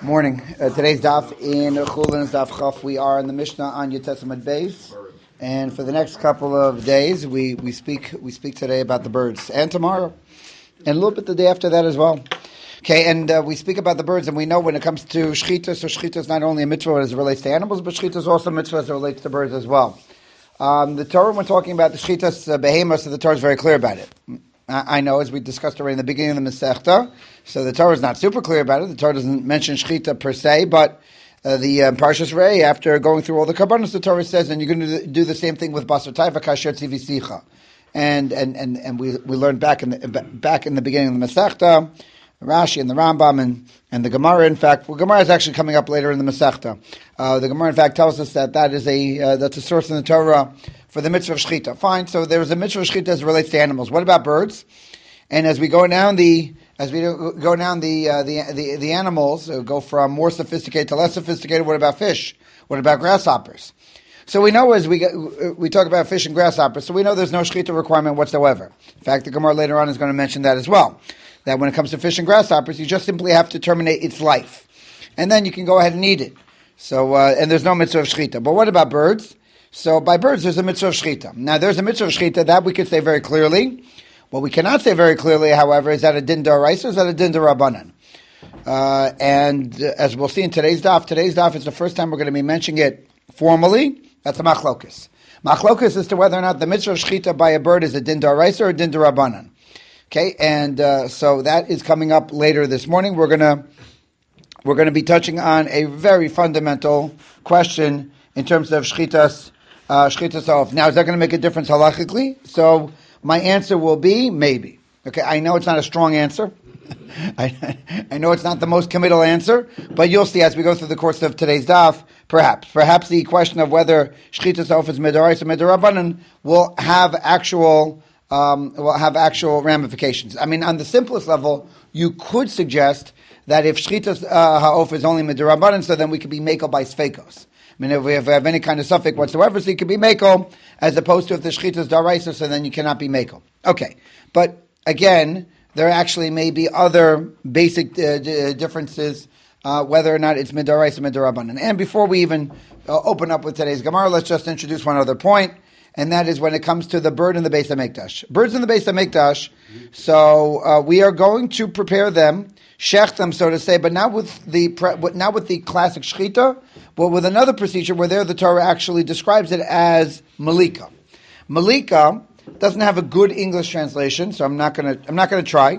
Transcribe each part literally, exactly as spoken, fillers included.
Morning. Uh, today's daf in Chulin is daf Chaf. We are in the Mishnah on Yetzesamad Beis, and for the next couple of days, we, we speak we speak today about the birds, and tomorrow, and a little bit the day after that as well. Okay, and uh, we speak about the birds, and we know when it comes to shechita, so shechita is not only a mitzvah as it relates to animals, but shechita is also a mitzvah as it relates to birds as well. Um, the Torah, when talking about the shechitas uh, behemoths, so the Torah is very clear about it. I know, as we discussed already in the beginning of the Masechta, so the Torah is not super clear about it. The Torah doesn't mention Shechita per se, but uh, the uh, Parshas Rei, after going through all the Kabbanos, the Torah says, and you're going to do the same thing with Basar Taiva Kasher Tzivisicha. And and and and we we learned back in the back in the beginning of the Masechta, Rashi and the Rambam and, and the Gemara. In fact, well, Gemara is actually coming up later in the Masechta. Uh, the Gemara, in fact, tells us that that is a uh, that's a source in the Torah for the mitzvah of shechita. Fine, so there's a mitzvah of shechita as it relates to animals. What about birds? And as we go down the as we go down the uh, the, the the animals, uh, go from more sophisticated to less sophisticated. What about fish? What about grasshoppers? So we know as we get, we talk about fish and grasshoppers, so we know there's no shechita requirement whatsoever. In fact, the Gemara later on is going to mention that as well. That when it comes to fish and grasshoppers, you just simply have to terminate its life, and then you can go ahead and eat it. So uh, and there's no mitzvah of shechita. But what about birds? So by birds, there's a mitzvah of shechita. Now, there's a mitzvah of shechita that we could say very clearly. What we cannot say very clearly, however, is that a din d'oraisa or is that a din d'rabbanan? Uh, and uh, as we'll see in today's daf, today's daf is the first time we're going to be mentioning it formally. That's a machlokus. Machlokus as to whether or not the mitzvah of shechita by a bird is a din d'oraisa or a din d'rabbanan. Okay, and uh, so that is coming up later this morning. We're gonna we're going to be touching on a very fundamental question in terms of shechitas. Uh, Shechita off. Now, is that going to make a difference halachically? So, my answer will be maybe. Okay, I know it's not a strong answer. I, I know it's not the most committal answer, but you'll see as we go through the course of today's daf, perhaps. Perhaps the question of whether Shechita off is midorais or midorabbanan will have actual um, will have actual ramifications. I mean, on the simplest level, you could suggest that if Shechita uh, ha'of is only midorabbanan, so then we could be mekel by sfeikos. I mean, if we have, have any kind of suffix whatsoever, so you can be mekel, as opposed to if the shechita is daraisa, so then you cannot be mekel. Okay, but again, there actually may be other basic uh, d- differences, uh, whether or not it's midaraisa or midarabanan. And before we even uh, open up with today's Gemara, let's just introduce one other point, and that is when it comes to the bird in the Beis HaMikdash. Birds in the Beis HaMikdash, so uh, we are going to prepare them, shech them, so to say, but not with the not with the classic shechita, but with another procedure where there the Torah actually describes it as malika. Malika doesn't have a good English translation, so I'm not gonna I'm not gonna try.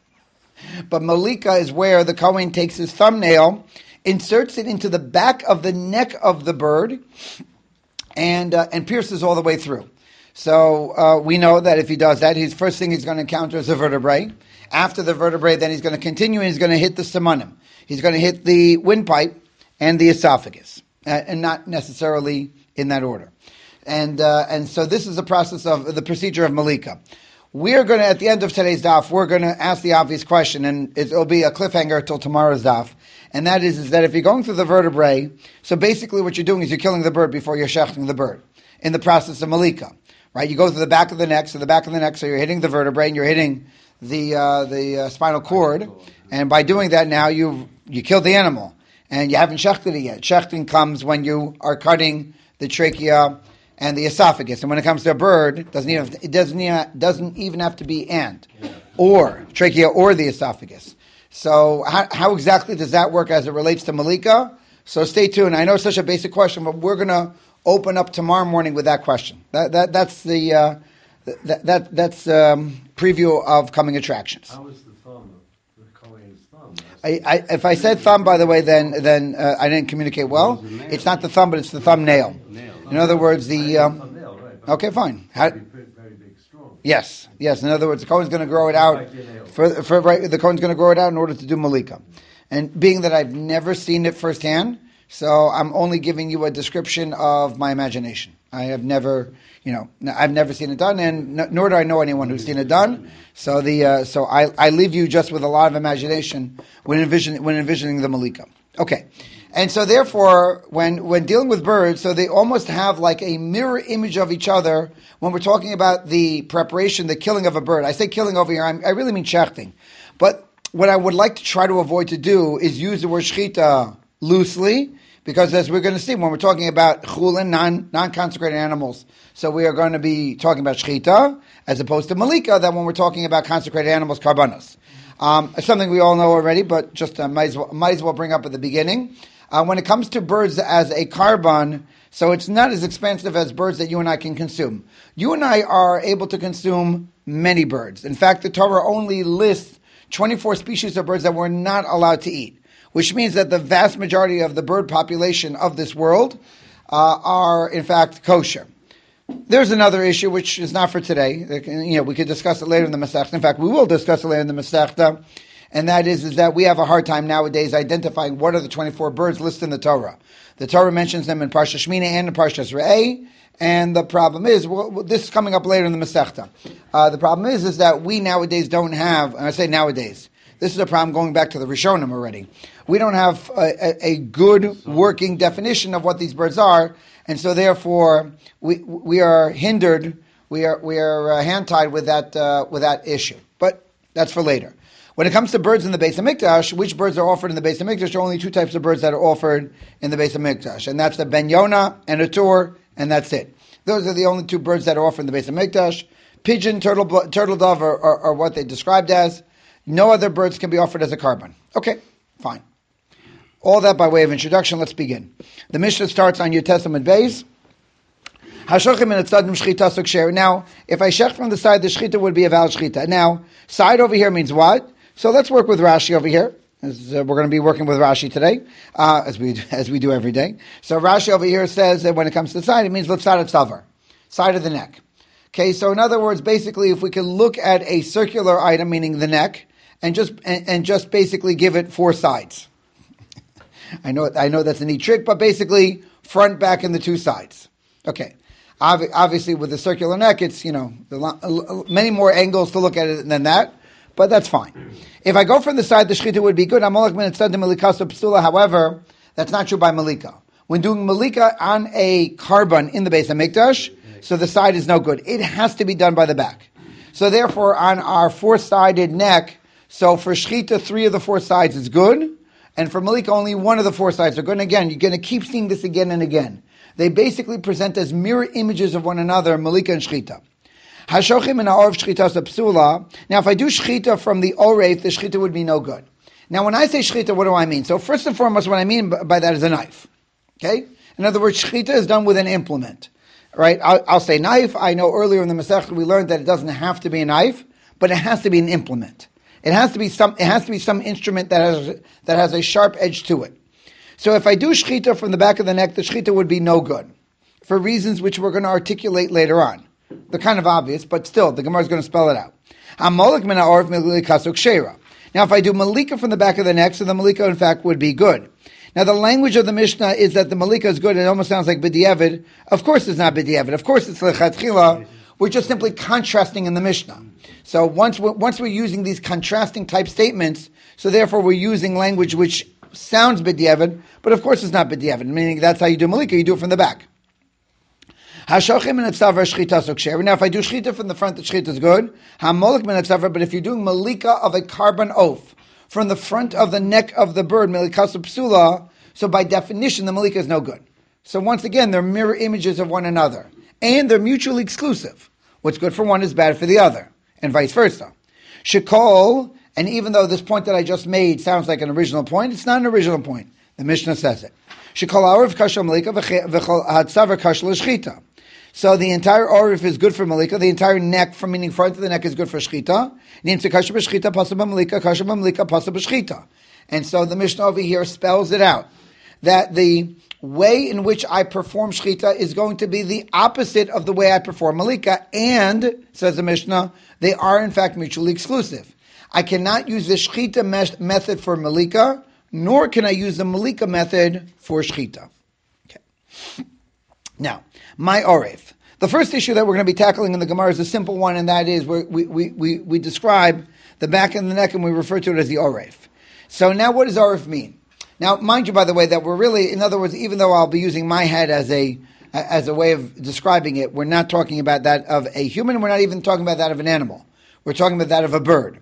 But malika is where the Kohen takes his thumbnail, inserts it into the back of the neck of the bird, and uh, and pierces all the way through. So uh, we know that if he does that, his first thing he's going to encounter is a vertebrae. After the vertebrae, then he's going to continue and he's going to hit the simonim. He's going to hit the windpipe and the esophagus, uh, and not necessarily in that order. And uh, and so this is the process of the procedure of malika. We're going to, at the end of today's daf, we're going to ask the obvious question, and it'll be a cliffhanger till tomorrow's daf. And that is, is that if you're going through the vertebrae, so basically what you're doing is you're killing the bird before you're shechting the bird in the process of malika, right? You go through the back of the neck, so the back of the neck, so you're hitting the vertebrae and you're hitting the uh, the uh, spinal cord, and by doing that now you you killed the animal, and you haven't shechted it yet. Shechting comes when you are cutting the trachea and the esophagus, and when it comes to a bird, it doesn't even it doesn't even, doesn't even have to be and or trachea or the esophagus. So how, how exactly does that work as it relates to malika? So stay tuned. I know it's such a basic question, but we're going to open up tomorrow morning with that question. That that that's the uh, that, that that's um, preview of coming attractions. How is the thumb? The Kohen's thumb? I, I, if I said thumb, by the way, then then uh, I didn't communicate well. It's not the thumb, but it's the thumbnail. In other words, the um, okay, fine. How, very big, strong. Yes, yes. In other words, the Kohen's going to grow it out. For, for right, the Kohen's going to grow it out in order to do malika. And being that I've never seen it firsthand, so I'm only giving you a description of my imagination. I have never, you know, I've never seen it done, and n- nor do I know anyone who's seen it done. So the uh, so I, I leave you just with a lot of imagination when envisioning when envisioning the malika. Okay, and so therefore, when when dealing with birds, so they almost have like a mirror image of each other when we're talking about the preparation, the killing of a bird. I say killing over here, I'm, I really mean shechting, but what I would like to try to avoid to do is use the word shechita loosely, because as we're going to see when we're talking about chulin, non, non-consecrated animals, so we are going to be talking about shechita as opposed to malika, that when we're talking about consecrated animals, karbanos. Um, it's something we all know already, but just uh, might, as well, might as well bring up at the beginning. Uh, when it comes to birds as a karban, so it's not as expansive as birds that you and I can consume. You and I are able to consume many birds. In fact, the Torah only lists twenty-four species of birds that we're not allowed to eat, which means that the vast majority of the bird population of this world uh, are, in fact, kosher. There's another issue which is not for today. You know, we could discuss it later in the Masechta. In fact, we will discuss it later in the Masechta, and that is, is that we have a hard time nowadays identifying what are the twenty-four birds listed in the Torah. The Torah mentions them in Parsha Shmini and in Parsha Re'eh, and the problem is, well, this is coming up later in the Masechta. Uh, the problem is, is that we nowadays don't have, and I say nowadays, this is a problem going back to the Rishonim already. We don't have a, a, a good working definition of what these birds are, and so therefore we we are hindered, we are we are uh, hand-tied with that uh, with that issue. But that's for later. When it comes to birds in the Beis HaMikdash, which birds are offered in the Beis HaMikdash? There are only two types of birds that are offered in the Beis HaMikdash, and that's the Ben Yonah and a tur, and that's it. Those are the only two birds that are offered in the Beis HaMikdash. Pigeon, turtle, turtle dove are, are, are what they described as. No other birds can be offered as a karban. Okay, fine. All that by way of introduction. Let's begin. The Mishnah starts on Yud Testament Beis. Now, if I shech from the side, the shechita would be a valid shechita. Now, side over here means what? So let's work with Rashi over here. As, uh, we're going to be working with Rashi today, uh, as we as we do every day. So Rashi over here says that when it comes to the side, it means side of tzavar, side of the neck. Okay, so in other words, basically, if we can look at a circular item, meaning the neck, and just and, and just basically give it four sides. I know I know that's a neat trick, but basically front, back, and the two sides. Okay. Ob- obviously, with the circular neck, it's, you know, many more angles to look at it than that, but that's fine. If I go from the side, the shechita would be good. However, that's not true by malika. When doing malika on a karban in the Beis HaMikdash, so the side is no good. It has to be done by the back. So therefore, on our four-sided neck, so for shechita, three of the four sides is good, and for malika, only one of the four sides are good. And again, you're going to keep seeing this again and again. They basically present as mirror images of one another, malika and shechita. Hashochim and ha'oref shechita psula. Now, if I do shechita from the oref, the shechita would be no good. Now, when I say shechita, what do I mean? So, first and foremost, what I mean by that is a knife. Okay? In other words, shechita is done with an implement. Right? I'll, I'll say knife. I know earlier in the Masechta we learned that it doesn't have to be a knife, but it has to be an implement. It has to be some. It has to be some instrument that has that has a sharp edge to it. So if I do shechita from the back of the neck, the shechita would be no good, for reasons which we're going to articulate later on. They're kind of obvious, but still, the Gemara is going to spell it out. Now, if I do malika from the back of the neck, so the malika, in fact, would be good. Now, the language of the Mishnah is that the malika is good. It almost sounds like b'diavad. Of course it's not b'diavad. Of course it's lechatchila. We're just simply contrasting in the Mishnah. So once we're, once we're using these contrasting type statements, so therefore we're using language which sounds b'diavad, but of course it's not b'diavad, meaning that's how you do malika, you do it from the back. Now, if I do shechita from the front, the shechita is good. But if you're doing malika of a karban oath from the front of the neck of the bird, malikasu psula, so by definition the malika is no good. So once again, they're mirror images of one another, and they're mutually exclusive. What's good for one is bad for the other, and vice versa. Shekol. And even though this point that I just made sounds like an original point, it's not an original point. The Mishnah says it. So the entire orif is good for malika. The entire neck, from meaning front of the neck, is good for shechita. And so the Mishnah over here spells it out, that the way in which I perform shechita is going to be the opposite of the way I perform malika. And, says the Mishnah, they are in fact mutually exclusive. I cannot use the shechita me- method for malika, nor can I use the malika method for shechita. Okay. Now, my oref. The first issue that we're going to be tackling in the Gemara is a simple one, and that is we we we we describe the back and the neck, and we refer to it as the oref. So now, what does oref mean? Now, mind you, by the way, that we're really, in other words, even though I'll be using my head as a as a way of describing it, we're not talking about that of a human. We're not even talking about that of an animal. We're talking about that of a bird.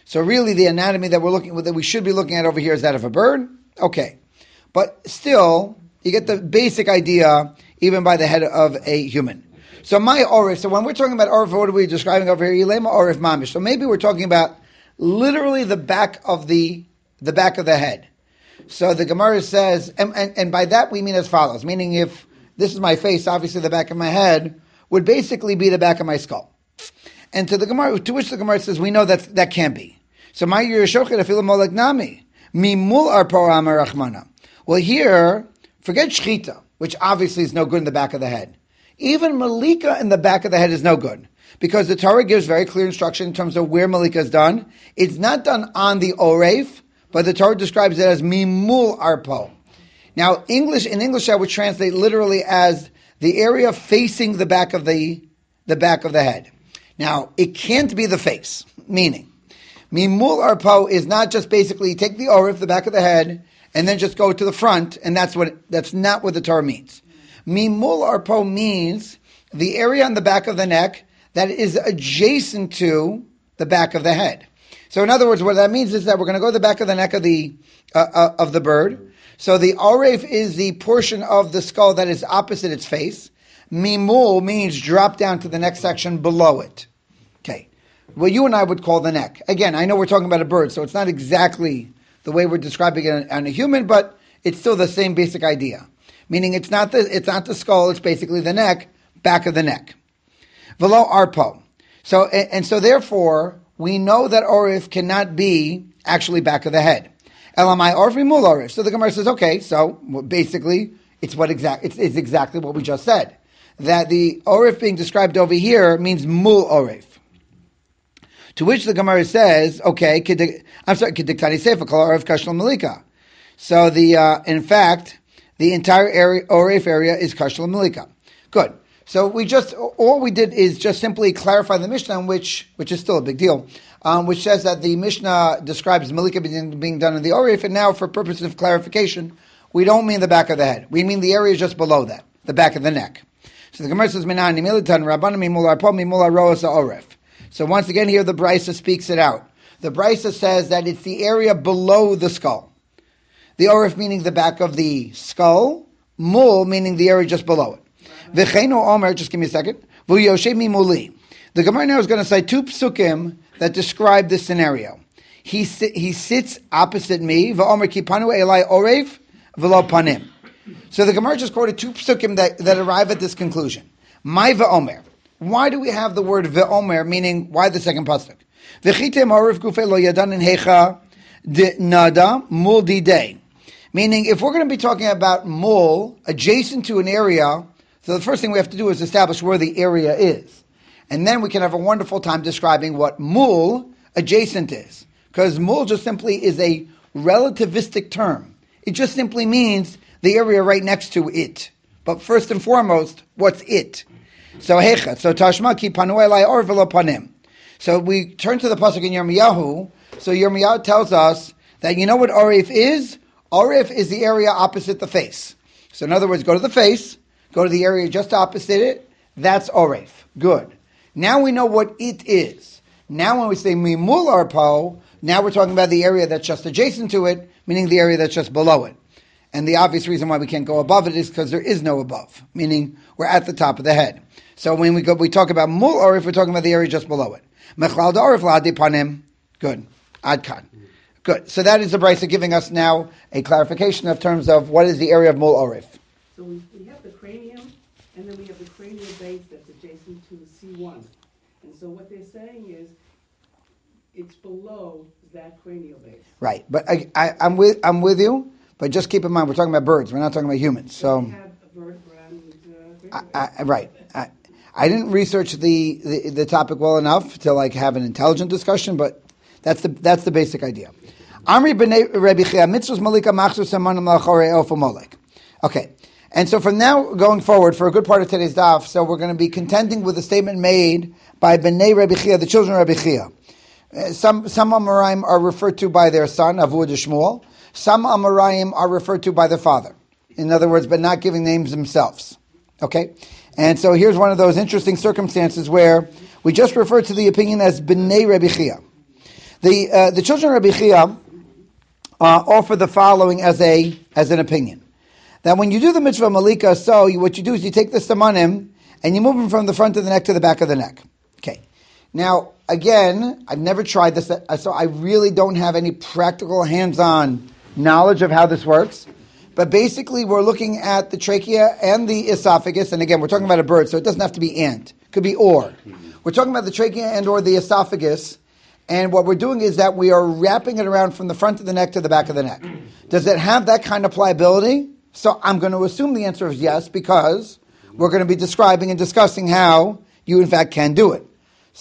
So really the anatomy that we're looking that we should be looking at over here is that of a bird. Okay. But still, you get the basic idea even by the head of a human. So my orif, so when we're talking about orif, what are we describing over here? Yilema orif mamish. So maybe we're talking about literally the back of the the back of the head. So the Gemara says, and, and, and by that we mean as follows, meaning if this is my face, obviously the back of my head would basically be the back of my skull. And to the Gemara, to which the Gemara says, we know that that can't be. So my Yerushochid afilu molek nami mimul arpo amar rachmana. Well, here, forget shchita, which obviously is no good in the back of the head. Even malika in the back of the head is no good, because the Torah gives very clear instruction in terms of where malika is done. It's not done on the oref, but the Torah describes it as mimul arpo. Now, English in English I would translate literally as the area facing the back of the the back of the head. Now, it can't be the face, meaning mimul arpo is not just basically take the oref, the back of the head, and then just go to the front, and that's what that's not what the Torah means. Mimul arpo means the area on the back of the neck that is adjacent to the back of the head. So in other words, what that means is that we're going to go to the back of the neck of the uh, uh, of the bird. So the aref is the portion of the skull that is opposite its face. Mimul means drop down to the next section below it. Okay. What you and I would call the neck. Again, I know we're talking about a bird, so it's not exactly the way we're describing it on a human, but it's still the same basic idea. Meaning it's not the it's not the skull, it's basically the neck, back of the neck. Velo arpo. So and, and so therefore we know that orif cannot be actually back of the head. Elamai orif mimul orif. So the Gemara says, okay, so basically it's what exact it's, it's exactly what we just said. That the orif being described over here means mul orif. To which the Gemara says, okay, I'm sorry, kediktani sefer kol orif kashal malika. So the uh, in fact the entire area orif area is kashal malika. Good. So we just, all we did is just simply clarify the Mishnah, which which is still a big deal, um, which says that the Mishnah describes Malika being, being done in the Orif, and now for purposes of clarification, we don't mean the back of the head. We mean the area just below that, the back of the neck. So the Gemara says, Minani militan Rabbana mimul arpo mimul aroas Orif. So once again here the Brisa speaks it out. The Brisa says that it's the area below the skull. The Orif meaning the back of the skull, mul meaning the area just below it. V'cheinu omer, just give me a second. V'yoshe mimuli. The Gemara now is going to say two psukim that describe this scenario. He si- he sits opposite me. V'omer kipanu elai orev v'lo panim. So the Gemara just quoted two psukim that, that arrive at this conclusion. My v'omer. Why do we have the word v'omer, meaning why the second pasuk? V'chitem orev gufei lo yadan in hecha nada mul didei. Meaning, if we're going to be talking about mul adjacent to an area, so the first thing we have to do is establish where the area is. And then we can have a wonderful time describing what mul adjacent is. Because mul just simply is a relativistic term. It just simply means the area right next to it. But first and foremost, what's it? So hecha. So tashma ki panu elai or velo panim. So we turn to the pasuk in Yirmiyahu. So Yirmiyahu tells us that you know what orif is? Orif is the area opposite the face. So in other words, go to the face, go to the area just opposite it, that's orif. Good. Now we know what it is. Now when we say mimul arpo, now we're talking about the area that's just adjacent to it, meaning the area that's just below it. And the obvious reason why we can't go above it is because there is no above, meaning we're at the top of the head. So when we go, we talk about mul orif, we're talking about the area just below it. Mechlal da orif la'adi panim. Good. Adkan. Good. So that is the Brisa giving us now a clarification of terms of what is the area of mul orif. So we, we have the cranium, and then we have the cranial base that's adjacent to C one. And so what they're saying is, it's below that cranial base. Right, but I, I, I'm with I'm with you. But just keep in mind, we're talking about birds. We're not talking about humans. So, we have a vertebra and uh, I, I, right. I, I didn't research the, the, the topic well enough to like have an intelligent discussion, but that's the that's the basic idea. Amri b'nei Rebbe Chia mitzvos malika machzor samanim la'chorei ofa molek. Okay. And so from now going forward, for a good part of today's daf, so we're going to be contending with a statement made by Bnei Rebbe Chia, the children of Rebbe Chia. Uh, some some Amoraim are referred to by their son, Avud Shmuel. Some Amoraim are referred to by their father. In other words, but not giving names themselves. Okay? And so here's one of those interesting circumstances where we just refer to the opinion as Bnei Rebbe Chia. The uh, the children of Rabbi Chia uh, offer the following as a as an opinion. That when you do the mitzvah malika, so you, what you do is you take the samanim and you move them from the front of the neck to the back of the neck. Okay. Now, again, I've never tried this, so I really don't have any practical hands-on knowledge of how this works. But basically, we're looking at the trachea and the esophagus, and again, we're talking about a bird, so it doesn't have to be and. It could be or. We're talking about the trachea and or the esophagus, and what we're doing is that we are wrapping it around from the front of the neck to the back of the neck. Does it have that kind of pliability? So I'm going to assume the answer is yes, because we're going to be describing and discussing how you, in fact, can do it.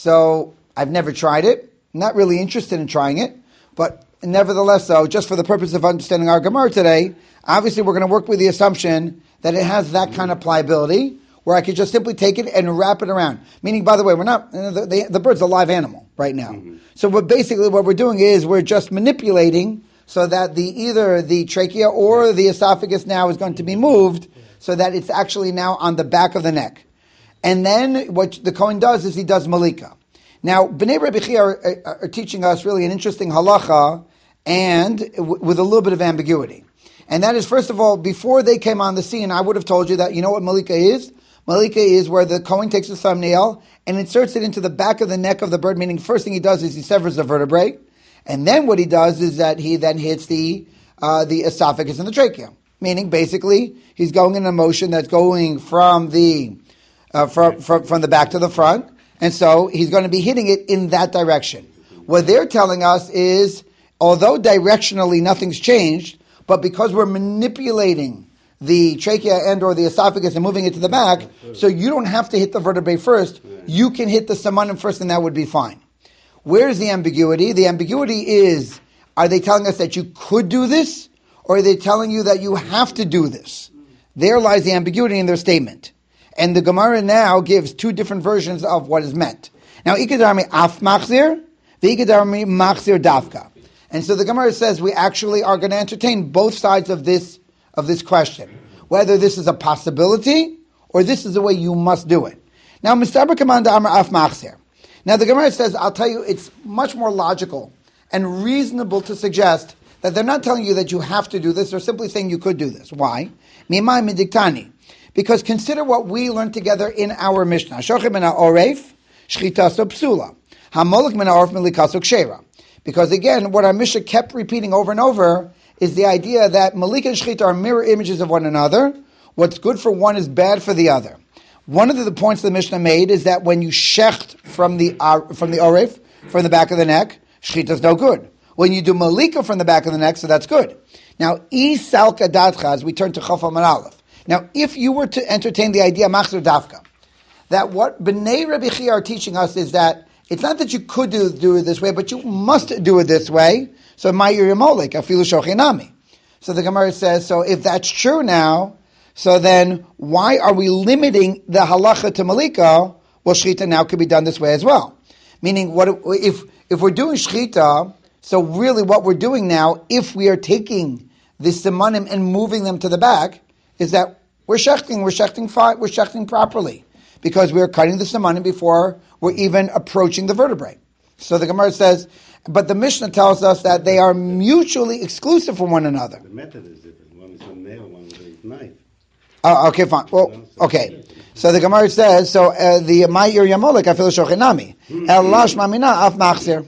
So I've never tried it. I'm not really interested in trying it, but nevertheless, so just for the purpose of understanding our Gemara today, obviously we're going to work with the assumption that it has that kind of pliability, where I could just simply take it and wrap it around. Meaning, by the way, we're not the, the, the bird's a live animal right now. Mm-hmm. So what basically what we're doing is we're just manipulating so that the either the trachea or the esophagus now is going to be moved so that it's actually now on the back of the neck. And then what the Kohen does is he does malika. Now, Bnei Rabbi Chia are, are, are teaching us really an interesting halacha and w- with a little bit of ambiguity. And that is, first of all, before they came on the scene, I would have told you that, you know what malika is? Malika is where the Kohen takes a thumbnail and inserts it into the back of the neck of the bird, meaning first thing he does is he severs the vertebrae. And then what he does is that he then hits the uh, the esophagus and the trachea. Meaning, basically, he's going in a motion that's going from the Uh, from, from from the back to the front, and so he's going to be hitting it in that direction. What they're telling us is, although directionally nothing's changed, but because we're manipulating the trachea and or the esophagus and moving it to the back, so you don't have to hit the vertebrae first, you can hit the samanim first and that would be fine. Where's the ambiguity? The ambiguity is, are they telling us that you could do this, or are they telling you that you have to do this? There lies the ambiguity in their statement. And the Gemara now gives two different versions of what is meant. Now, ikadarmi af machzir, v'ikadarmi machzir davka. And so the Gemara says we actually are going to entertain both sides of this of this question, whether this is a possibility or this is the way you must do it. Now, mistaber kamanda amar af machzir. Now, the Gemara says, I'll tell you, it's much more logical and reasonable to suggest that they're not telling you that you have to do this, they're simply saying you could do this. Why? Mimai midiktani. Because consider what we learned together in our Mishnah. Shochim min ha'oref, shchitaso psula. Hamolik min ha'oref milikaso kshera. Because again, what our Mishnah kept repeating over and over is the idea that malik and shchita are mirror images of one another. What's good for one is bad for the other. One of the points the Mishnah made is that when you shecht from the uh, from the oref, from the back of the neck, shchita is no good. When you do malika from the back of the neck, so that's good. Now, isalka datcha, as we turn to Chaf Amud Aleph. Now, if you were to entertain the idea, machzir dafka, that what Bnei Rabbi Chia are teaching us is that it's not that you could do, do it this way, but you must do it this way. So, ma'ir yamolik, afilu shochinami. So the Gemara says, so if that's true now, so then why are we limiting the halacha to malika? Well, shchita now could be done this way as well. Meaning, what if if we're doing shchita, so really what we're doing now, if we are taking the simanim and moving them to the back, is that we're shechting, we're shechting fine, we're shechting properly, because we're cutting the simanim before we're even approaching the vertebrae. So the Gemara says, but the Mishnah tells us that they are mutually exclusive from one another. The method is different. One is a nail, one is a knife. Oh, okay, fine. Well, okay. So the Gemara says, so uh, the ma'ir yamolik afilu shochinami, el lash mamina af machzir.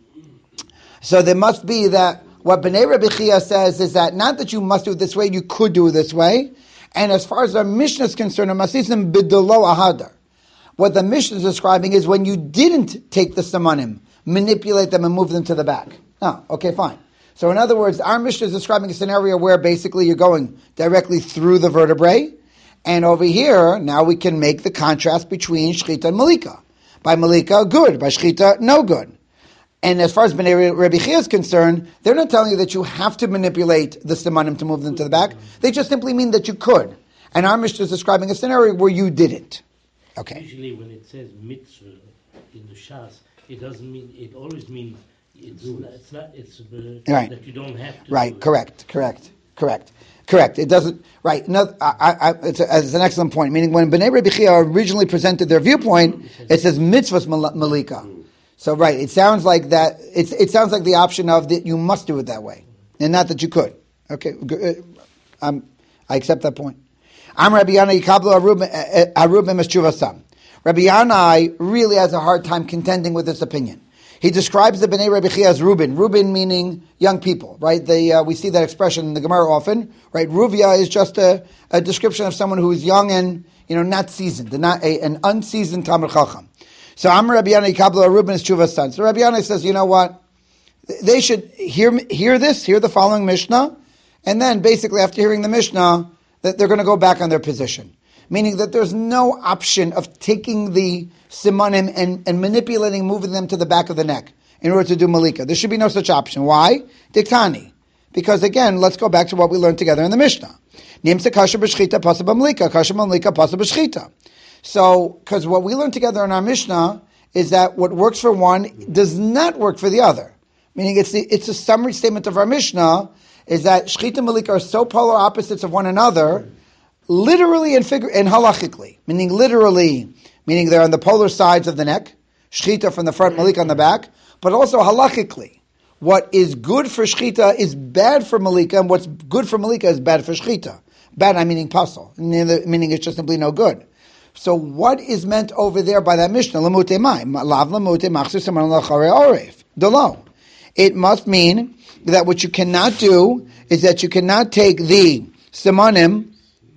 So there must be that. What Bnei Rabbi Chia says is that not that you must do it this way, you could do it this way. And as far as our Mishnah is concerned, masisim bidolo ahadar. What the Mishnah is describing is when you didn't take the samanim, manipulate them and move them to the back. Oh, okay, fine. So in other words, our Mishnah is describing a scenario where basically you're going directly through the vertebrae. And over here, now we can make the contrast between shchita and malika. By malika, good. By shchita, no good. And as far as Bnei Rabbi Chia is concerned, they're not telling you that you have to manipulate the simanim to move them to the back. They just simply mean that you could. And our Mishnah is describing a scenario where you didn't. Okay. Usually when it says mitzvah in the Shas, it doesn't mean, it always means it's not, it's, not, it's uh, right. that you don't have to. Right, correct, correct, correct. Correct. It doesn't, right. No, I, I, it's, a, it's an excellent point. Meaning when Bnei Rabbi Chia originally presented their viewpoint, it says mitzvahs malika. So right, it sounds like that. It's, it sounds like the option of that you must do it that way, and not that you could. Okay, um, I accept that point. I'm Rabbi Yana Yikablu Arub Memeschuvasam. Rabbi Yana really has a hard time contending with this opinion. He describes the Bnei Rabbi Chia as Reuben. Reuben meaning young people, right? They, uh, we see that expression in the Gemara often, right? Ruvia is just a, a description of someone who is young and, you know, not seasoned, not a, an unseasoned Talmid Chacham. So I'm Rabbi Yana Yikablu Reuben is Chuvas son. So Rabbi Yana says, you know what? They should hear hear this, hear the following Mishnah, and then basically after hearing the Mishnah, that they're going to go back on their position. Meaning that there's no option of taking the simanim and, and manipulating, moving them to the back of the neck in order to do malika. There should be no such option. Why? Diktani. Because again, let's go back to what we learned together in the Mishnah. Nimsa kasha b'shchita pasa b'malika, kasha b'malika pasa b'shchita. So, because what we learned together in our Mishnah is that what works for one does not work for the other. Meaning it's the, it's a summary statement of our Mishnah is that shchita and malika are so polar opposites of one another, literally and figure and halachically, meaning literally, meaning they're on the polar sides of the neck, shchita from the front, malika on the back, but also halachically, what is good for shchita is bad for malika, and what's good for malika is bad for shchita. Bad, I'm meaning pasul, meaning it's just simply no good. So what is meant over there by that Mishnah? Lamute mai, lav lamute machzir saman lachare oref. Delo. It must mean that what you cannot do is that you cannot take the simanim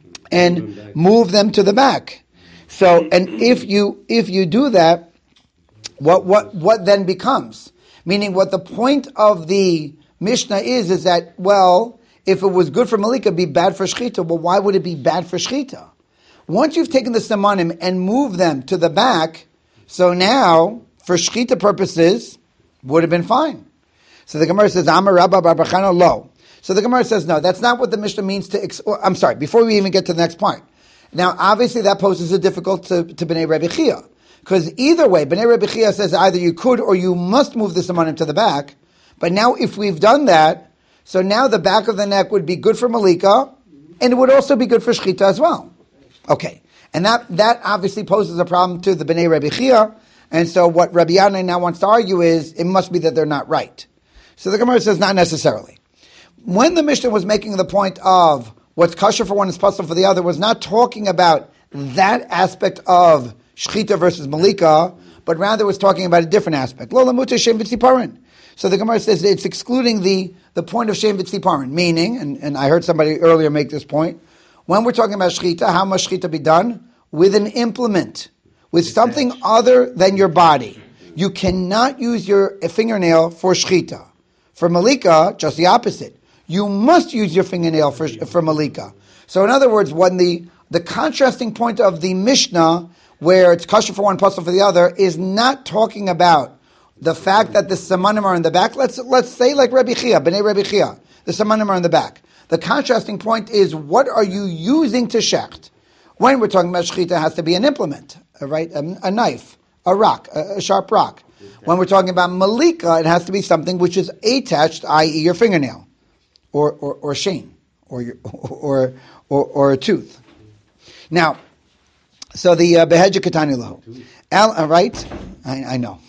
and move them to the back. So, and if you if you do that, what what what then becomes? Meaning, what the point of the Mishnah is is that, well, if it was good for malika, it'd be bad for shchita. Well, why would it be bad for shchita? Once you've taken the simanim and moved them to the back, so now for shchita purposes would have been fine. So the Gemara says, "Amar Rabba Bar Bachana lo." So the Gemara says, no, that's not what the Mishnah means to, ex- oh, I'm sorry, before we even get to the next point. Now, obviously that poses a difficult to, to Bnei Rabbi Chia. Because either way, Bnei Rabbi Chia says either you could or you must move the simanim to the back. But now if we've done that, so now the back of the neck would be good for malika, and it would also be good for shchita as well. Okay. And that, that obviously poses a problem to the Bnei Rabbi Chia. And so what Rabbi Yana now wants to argue is, it must be that they're not right. So the Gemara says, not necessarily. When the Mishnah was making the point of what's kosher for one is possible for the other, was not talking about that aspect of shchita versus malika, but rather was talking about a different aspect. Lo lamuta shem v'tziparin. So the Gemara says that it's excluding the, the point of shem v'tziparin, meaning, and, and I heard somebody earlier make this point, when we're talking about shchita, how must shchita be done? With an implement, with something other than your body. You cannot use your fingernail for shchita. For malika, just the opposite. You must use your fingernail for, for malika. So in other words, when the, the contrasting point of the Mishnah, where it's kosher for one, puzzle for the other, is not talking about the fact that the simanim are in the back. Let's let's say like Rabbi Chia, Bnei Rabbi Chia, the simanim are in the back. The contrasting point is, what are you using to shecht? When we're talking about shechita, it has to be an implement, right? A, a knife, a rock, a, a sharp rock. When we're talking about malika, it has to be something which is attached, that is your fingernail. Or, or, or shame, or, your, or, or, or a tooth. Now, so the behedja katani lahu, Al, right? I, I know,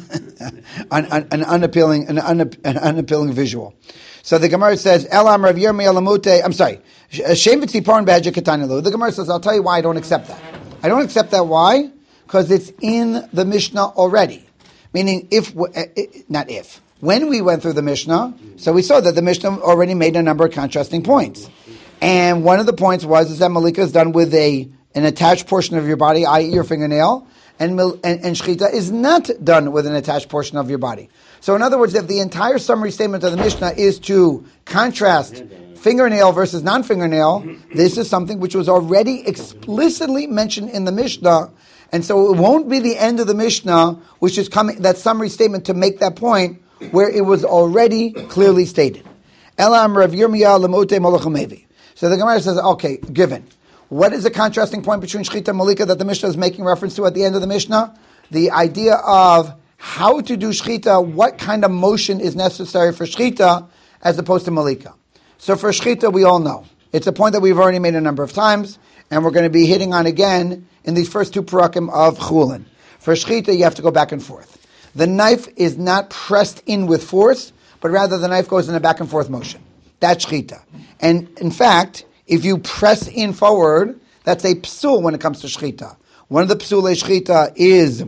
an, an, an unappealing, an, un, an unappealing visual. So the Gemara says, Elam Rav Yirmiyah Lamute. I'm sorry, shame v'tziparin behedja katani lahu. The Gemara says, I'll tell you why I don't accept that. I don't accept that. Why? Because it's in the Mishnah already. Meaning, if not if. When we went through the Mishnah, so we saw that the Mishnah already made a number of contrasting points. And one of the points was is that malika is done with a an attached portion of your body, that is your fingernail, and, and, and shchita is not done with an attached portion of your body. So in other words, if the entire summary statement of the Mishnah is to contrast fingernail versus non-fingernail, this is something which was already explicitly mentioned in the Mishnah, and so it won't be the end of the Mishnah, which is coming, that summary statement to make that point, where it was already clearly stated. Elam Rav Yirmiyah Lamote Molochamevi. So the Gemara says, okay, given. What is the contrasting point between Shchita and Malika that the Mishnah is making reference to at the end of the Mishnah? The idea of how to do Shchita, what kind of motion is necessary for Shchita as opposed to Malika. So for Shchita, we all know. It's a point that we've already made a number of times, and we're going to be hitting on again in these first two parakim of Chulin. For Shchita, you have to go back and forth. The knife is not pressed in with force, but rather the knife goes in a back and forth motion. That's shchita. And in fact, if you press in forward, that's a psul when it comes to shchita. One of the psulei shchita is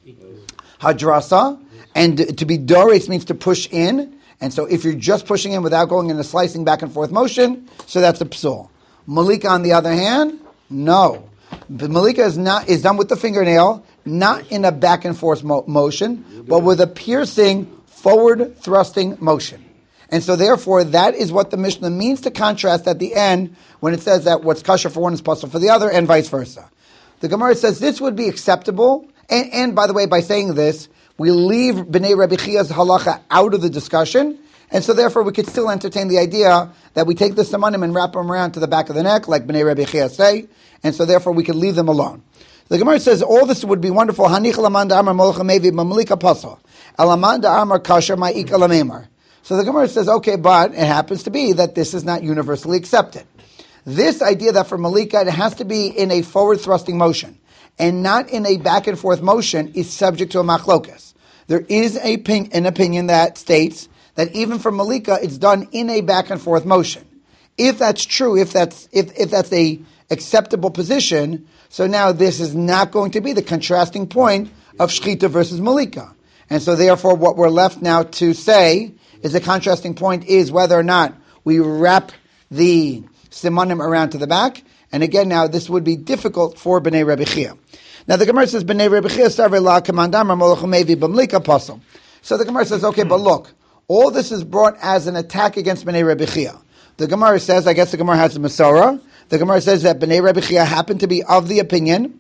hadrasa, and to be dores means to push in. And so if you're just pushing in without going in a slicing back and forth motion, so that's a psul. Malika, on the other hand, no. The malika is not is done with the fingernail, not in a back and forth mo- motion, but with a piercing, forward thrusting motion. And so therefore, that is what the Mishnah means to contrast at the end when it says that what's kosher for one is possible for the other, and vice versa. The Gemara says this would be acceptable, and, and by the way, by saying this, we leave Bnei Rabbi Chia's halacha out of the discussion, and so therefore we could still entertain the idea that we take the samanim and wrap them around to the back of the neck, like Bnei Rabbi Chia say, and so therefore we could leave them alone. The Gemara says all this would be wonderful. Hanich lamanda amar molcha mevi b'malika pasal, elamanda amar kasher ma'ika lamemar. So the Gemara says, okay, but it happens to be that this is not universally accepted. This idea that for malika it has to be in a forward thrusting motion and not in a back and forth motion is subject to a machlokas. There is a pin, an opinion that states that even for malika it's done in a back and forth motion. If that's true, if that's if, if that's a acceptable position, so now this is not going to be the contrasting point of shchita versus malika. And so therefore what we're left now to say is the contrasting point is whether or not we wrap the simanim around to the back. And again, now this would be difficult for Bnei Rebbe Chia. Now the Gemara says, Bnei Rebbe Chia sarve la kamandam ramolachumevi b'mlika pasal. So the Gemara says, okay, but look, all this is brought as an attack against Bnei Rebbe Chia. The Gemara says, I guess the Gemara has a Masorah. The Gemara says that Bnei Rebbe Chia happened to be of the opinion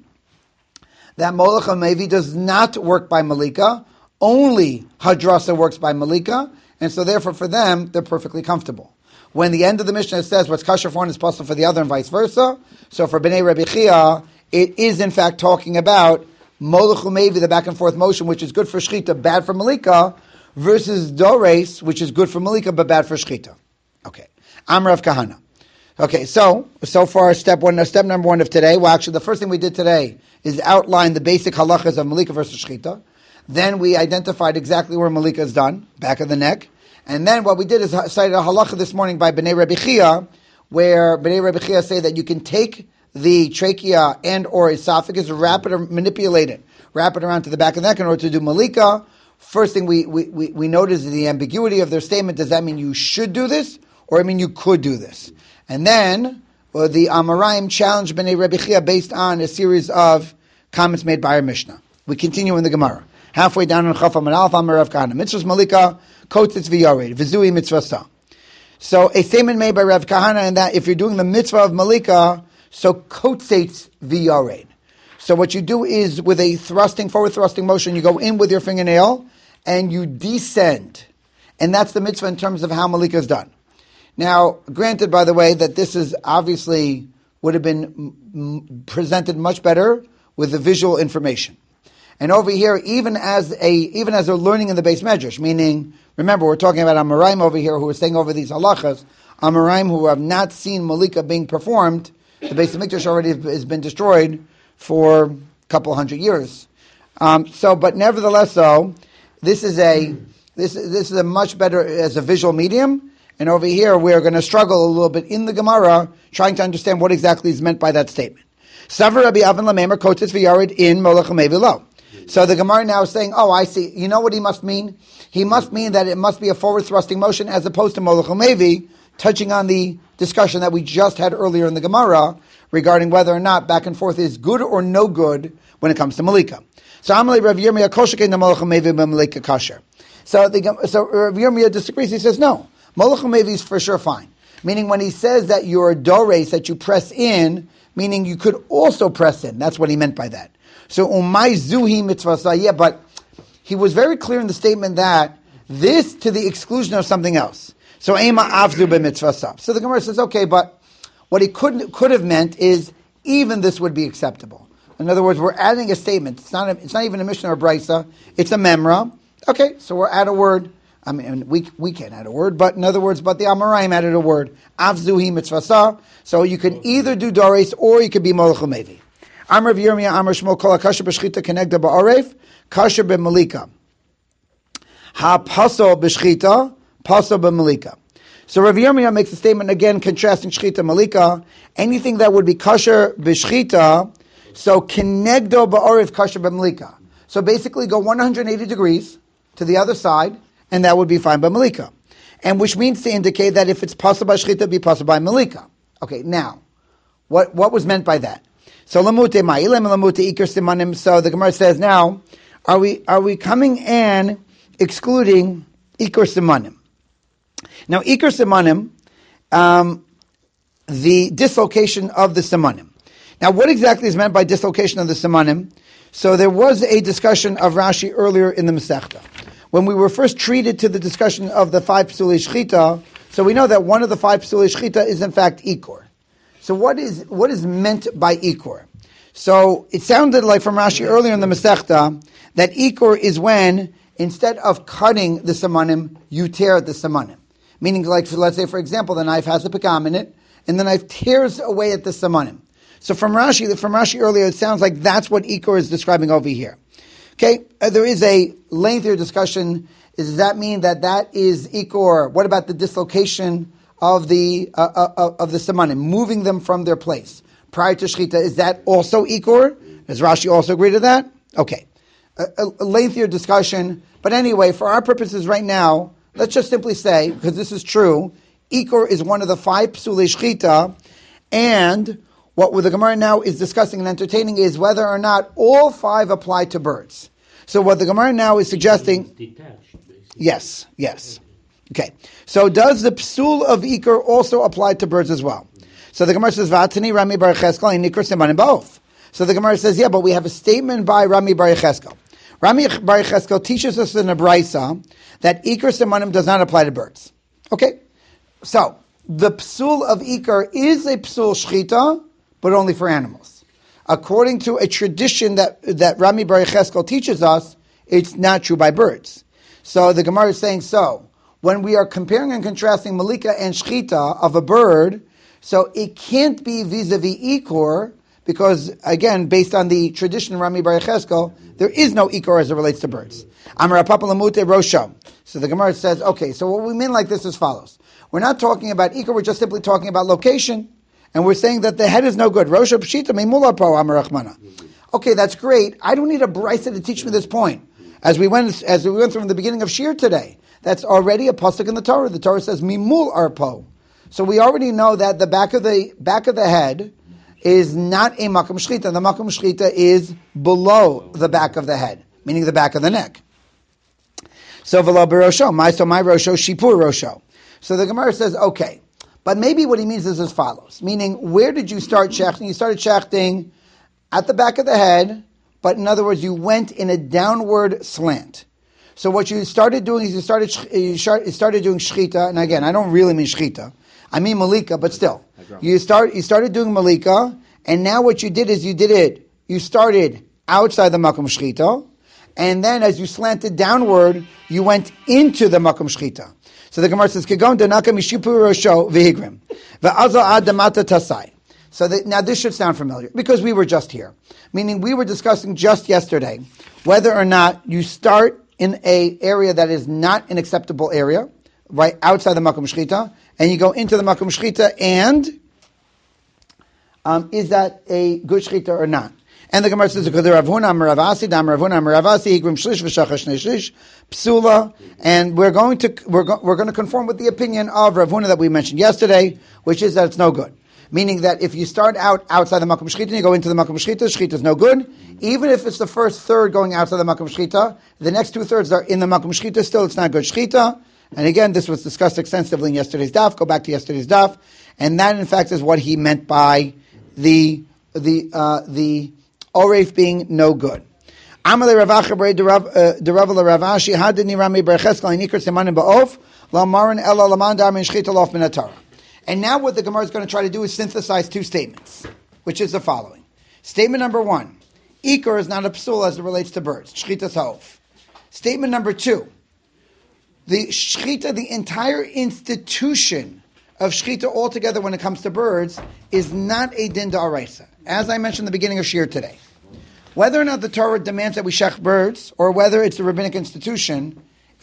that Molech HaMevi does not work by Malika, only Hadrasa works by Malika, and so therefore for them, they're perfectly comfortable. When the end of the Mishnah says what's kosher for one is possible for the other and vice versa, so for Bnei Rebbe Chia, it is in fact talking about Molech HaMevi, the back and forth motion, which is good for Shchita, bad for Malika, versus Dores, which is good for Malika, but bad for Shchita. Okay. Amrav Kahana. Okay, so, so far, step one, step number one of today, well actually the first thing we did today is outline the basic halachas of Malika versus Shchita. Then we identified exactly where Malika is done, back of the neck. And then what we did is cited a halacha this morning by Bnei Rebbe Chia, where Bnei Rebbe Chia say that you can take the trachea and or esophagus, wrap it or manipulate it, wrap it around to the back of the neck in order to do Malika. First thing we, we, we, we notice is the ambiguity of their statement. Does that mean you should do this, or I mean you could do this? And then well, the Amoraim challenged Bnei Rebbe Chia based on a series of comments made by our Mishnah. We continue in the Gemara. Halfway down in Chafam and Alpha Amarav Kahana. Mitzvahs Malika, Kotzitz V'Yared, V'Zui Mitzvah. So a statement made by Rav Kahana in that if you're doing the mitzvah of Malika, so Kotzitz V'Yared. So what you do is with a thrusting, forward thrusting motion, you go in with your fingernail and you descend. And that's the mitzvah in terms of how Malika is done. Now, granted, by the way, that this is obviously would have been m- presented much better with the visual information. And over here, even as a even as they're learning in the base medrash, meaning, remember, we're talking about Amoraim over here who are saying over these halachas, Amoraim who have not seen Malika being performed. The base of Mikdash already has been destroyed for a couple hundred years. Um, so, but nevertheless, so this is a this this is a much better as a visual medium. And over here, we're going to struggle a little bit in the Gemara, trying to understand what exactly is meant by that statement. Savar Rabbi Avin Lamemer Kotzitz V'Yared in Molech HaMevi Lo. So the Gemara now is saying, oh, I see. You know what he must mean? He must mean that it must be a forward thrusting motion as opposed to Molech HaMevi, touching on the discussion that we just had earlier in the Gemara regarding whether or not back and forth is good or no good when it comes to Malika. So Amalei Rav Yirmiyah Kosher the Molech HaMevi b'Malika Kasher. So the so Rav Yirmiyah disagrees. He says no. Molech HaMevi is for sure fine. Meaning when he says that you're a dores, that you press in, meaning you could also press in. That's what he meant by that. So umay zuhi mitzvah, yeah, but he was very clear in the statement that this to the exclusion of something else. So ema avzu b'mitzvah. So the Gemara says, okay, but what he could could have meant is even this would be acceptable. In other words, we're adding a statement. It's not a, it's not even a Mishnah or a Brisa. It's a memra. Okay, so we're add a word. I mean, we we can't add a word, but in other words, but the Amoraim added a word. Avzuhi mitzvah. So you can either do dores or you could be molech HaMevi. Amar Yirmiyah Amar Shmuel Kol HaKasher B'Shchita Kenegda Ba'aref Kasher B'Malika. Ha pasol b'shchita, pasol b'malika. So Rav Yirmiyah makes a statement again contrasting shchita and malika. Anything that would be kosher b'shchita, so kenegdo ba'orif kosher b'malika. So basically go one hundred eighty degrees to the other side, and that would be fine by malika. And which means to indicate that if it's pasol by shchita, it'd be pasol by malika. Okay, now, what, what was meant by that? So lamute ma'ilim lamute ikar simanim. So the Gemara says now, are we are we coming and excluding ikar simanim? Now ikar simanim, um, the dislocation of the simanim. Now what exactly is meant by dislocation of the simanim? So there was a discussion of Rashi earlier in the Masechta. When we were first treated to the discussion of the five psulei shchita, so we know that one of the five psulei shchita is in fact ikor. So what is what is meant by ikor? So it sounded like from Rashi earlier in the Masechta that ikor is when instead of cutting the simanim, you tear the simanim. Meaning, like let's say for example, the knife has a pekam in it, and the knife tears away at the simanim. So from Rashi, from Rashi earlier, it sounds like that's what ikor is describing over here. Okay, uh, there is a lengthier discussion. Does that mean that that is ikor? What about the dislocation of the uh, uh, of the simanim, moving them from their place prior to shchita? Is that also ikor? Does Rashi also agree to that? Okay, a, a, a lengthier discussion. But anyway, for our purposes right now, let's just simply say, because this is true, ikor is one of the five psulei shchita, and what the Gemara now is discussing and entertaining is whether or not all five apply to birds. So what the Gemara now is suggesting... Detached, basically. Yes, yes. Okay. So does the psul of ikor also apply to birds as well? So the Gemara says, Vatani Rami Bar Cheskel and ikor simanim both. So the Gemara says, yeah, but we have a statement by Rami Bar Cheskel. Rami Bar Cheskel teaches us in a brisa that ikor simanim does not apply to birds. Okay? So, the psul of ikor is a psul shchita, but only for animals. According to a tradition that, that Rami Bar Cheskel teaches us, it's not true by birds. So the Gemara is saying so. When we are comparing and contrasting malika and shchita of a bird, so it can't be vis-a-vis ikor, because again, based on the tradition of Rami Bar Cheskel, there is no ikor as it relates to birds. Amar Papa Lamute Rosho. So the Gemara says, okay, so what we mean like this is follows. We're not talking about ikor, we're just simply talking about location. And we're saying that the head is no good. Rosha Pshita Meimula Po Amar Rachmana. Okay, that's great. I don't need a brisa to teach me this point. As we went as we went through the beginning of Shir today, that's already a pasuk in the Torah. The Torah says Mimul Arpo. So we already know that the back of the back of the head is not a makom shchita. The makom shchita is below the back of the head, meaning the back of the neck. So v'lo b'rosho, my so my rosho shipur rosho. So the Gemara says, okay. But maybe what he means is as follows, meaning where did you start shechting? You started shechting at the back of the head, but in other words, you went in a downward slant. So what you started doing is you started you started doing shchita, and again, I don't really mean shchita, I mean malika, but still, you start you started doing malika, and now what you did is you did it. You started outside the makom shchita, and then as you slanted downward, you went into the makom shchita. So the Gemara says, "Kegon denaka mishipu rosho v'higrim ve'azo adamata tasai." So the, now this should sound familiar because we were just here, meaning we were discussing just yesterday whether or not you start in a area that is not an acceptable area, right outside the makom shchita, and you go into the makom shchita, and um, is that a good shchita or not? And the Gemara says, Rav Huna Amar Rav Asi, Dam Rav Huna Amar Rav Asi, Higrim Shlish v'Shachar Shnei Shlish, Psula, and we're going to we're go, we're going to conform with the opinion of Rav Huna that we mentioned yesterday, which is that it's no good. Meaning that if you start out outside the makom shchita and you go into the makom shchita, shchita is no good. Even if it's the first third going outside the makom shchita, the next two thirds are in the makom shchita. Still, it's not good shchita. And again, this was discussed extensively in yesterday's daf. Go back to yesterday's daf, and that in fact is what he meant by the the uh, the oref being no good. Amalei Ravacha Brei Derav Rav Ashi Hadini Rami Bar Cheskel Inikar Simanim Ba'of Lamarin Ela Laman Dar Min Shchita Lof Min HaTorah. And now what the Gemara is going to try to do is synthesize two statements, which is the following. Statement number one, Ikar is not a psul as it relates to birds. Shchita Ha'of. Statement number two, the Shchita, the entire institution of Shchita altogether when it comes to birds, is not a din da'araisa. As I mentioned in the beginning of Shir today. Whether or not the Torah demands that we shech birds, or whether it's a rabbinic institution,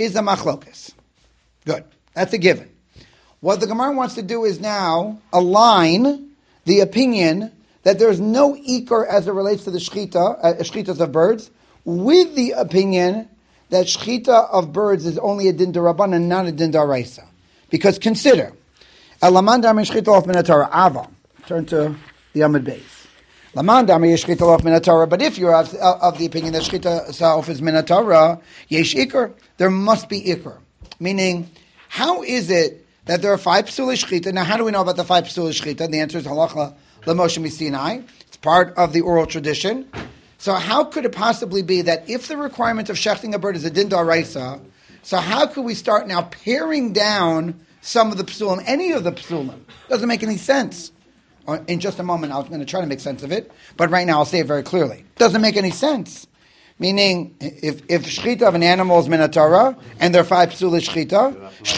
is a machlokas. Good. That's a given. What the Gemara wants to do is now align the opinion that there's no ikar as it relates to the shchita, uh, shchitas of birds, with the opinion that shchita of birds is only a din d'Rabbanan and not a din d'Oraisa. Because consider, Elaman dami shchita of minatora ava. Turn to the Amud Beis. Laman dami shchita of minatora. But if you're of, of the opinion that shchita itself is minatora, yesh ikar. There must be ikar. Meaning, how is it that there are five psulei shchita? Now, how do we know about the five psulei shchita? And the answer is halacha l'Moshe Misinai. It's part of the oral tradition. So how could it possibly be that if the requirement of shechting a bird is a din d'oraisa, so how could we start now paring down some of the psulim, any of the psulim? Doesn't make any sense. In just a moment, I'm going to try to make sense of it, but right now I'll say it very clearly. Doesn't make any sense. Meaning, if if shchita of an animal is minatora, and there are five psulei shchita,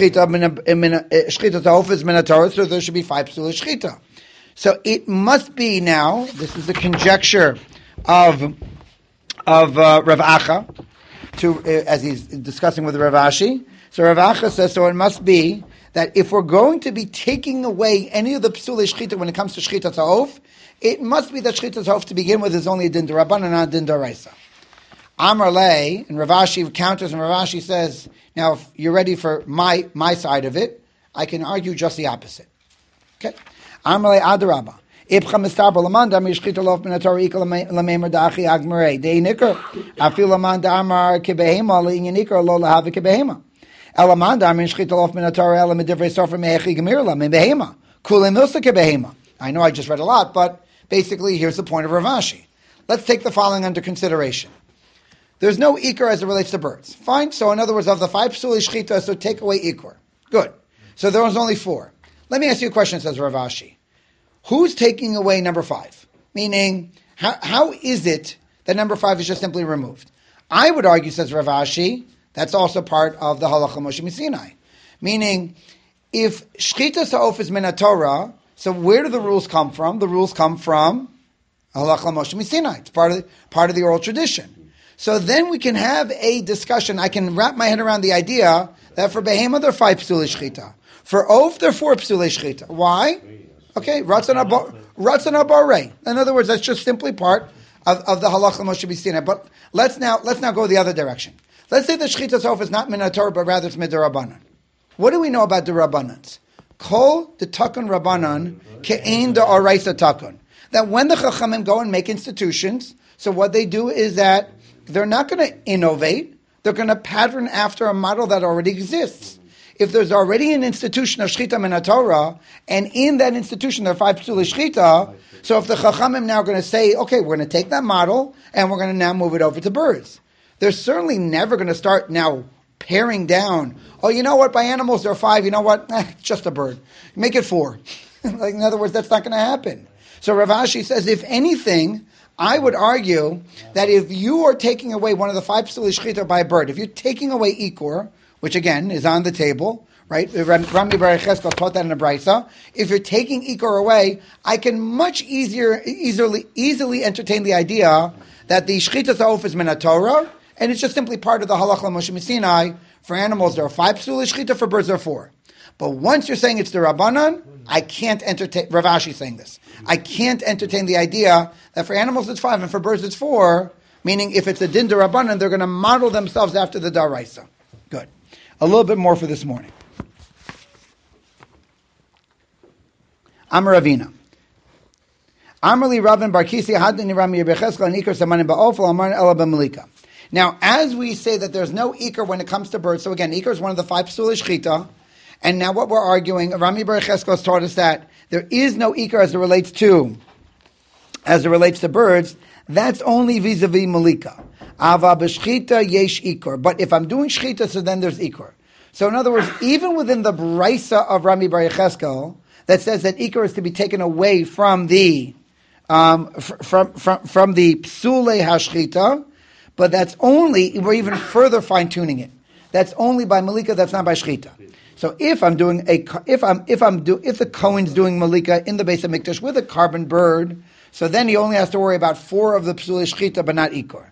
shchita shchita ta'of is minatora, so there should be five psulei shchita. So it must be now, this is the conjecture of of uh, Rav Acha, to, uh, as he's discussing with Rav Ashi. So Rav Acha says, so it must be that if we're going to be taking away any of the psulei shchita when it comes to shchita ta'of, it must be that shchita ta'of to begin with is only a din d'Rabbanan and not a din d'Oraisa. Amar lei, and Rav Ashi counters, and Rav Ashi says, now if you're ready for my my side of it, I can argue just the opposite. Okay? Amar lei adarabba. Ibcha mistabra laman dam yishchita lof min haTorah ikal lamemer da'achi agmarei. Dei nikar, afil laman da'amar kebehema le'inyan nikar lo lahavi kebehema. Elaman dam yishchita lof min haTorah ela medivrei sofer me'echi gemirla min behema. Kulim milsa kebehema. I know I just read a lot, but basically here's the point of Rav Ashi. Let's take the following under consideration. There's no ikar as it relates to birds. Fine. So in other words, of the five psulei shchita, so take away ikar. Good. So there was only four. Let me ask you a question, says Rav Ashi. Who's taking away number five? Meaning, how, how is it that number five is just simply removed? I would argue, says Rav Ashi, that's also part of the halacha Moshe Misinai. Meaning, if shchita sa'of is min haTorah, so where do the rules come from? The rules come from halacha Moshe Misinai. It's part of the, part of the oral tradition. So then we can have a discussion. I can wrap my head around the idea that for behema there are five psulei shchita. For oaf there are four psulei shchita. Why? Okay, ratzon abarei. In other words, that's just simply part of, of the halacha Moshe Misinai. But let's now let's now go the other direction. Let's say the shchita oaf is not min haTorah, but rather it's mid'Rabbanan. What do we know about the Rabbanans? Kol the takun Rabbanan ke'ein the oraisa takun. That when the chachamim go and make institutions, so what they do is that they're not going to innovate. They're going to pattern after a model that already exists. If there's already an institution of shchita min haTorah, and in that institution there are five psulei shchita, so if the chachamim now are going to say, okay, we're going to take that model and we're going to now move it over to birds, they're certainly never going to start now paring down. Oh, you know what? By animals there are five. You know what? Eh, it's just a bird. Make it four. Like, in other words, that's not going to happen. So Rav Ashi says, if anything, I would argue that if you are taking away one of the five psulei shchita by a bird, if you're taking away ikor, which again is on the table, right? Rami Bar Cheskel taught that in a brisa. If you're taking ikor away, I can much easier, easily, easily entertain the idea that the shchita ta'of is min haTorah, and it's just simply part of the halacha Moshe Misinai. For animals, there are five psulei shchita. For birds, there are four. But once you're saying it's the Rabbanan, I can't entertain. Rav Ashi is saying this. I can't entertain the idea that for animals it's five and for birds it's four. Meaning, if it's a din d'Rabbanan, they're going to model themselves after the Daraisa. Good. A little bit more for this morning. Amar Ravina. Amar li Ravin bar Kisi hadni Rami Yebecheskel and Iker Samanim ba'ofel Amar Ela b'Malika. Now, as we say that there's no Iker when it comes to birds, so again, Iker is one of the five psulei shchita. And now what we're arguing, Rami Bar Cheskel has taught us that there is no ikar as it relates to, as it relates to birds. That's only vis-a-vis malika. Ava b'shchita yesh ikar. But if I'm doing shchita, so then there's ikar. So in other words, even within the brisa of Rami Bar Cheskel that says that ikar is to be taken away from the um, from from from the psulei hashchita, but that's only, we're even further fine tuning it. That's only by malika. That's not by shchita. So if I'm doing a, if I'm, if I'm do, if the Kohen's doing malika in the Beis HaMikdash with a carbon bird, so then he only has to worry about four of the psulei shchita, but not ikor.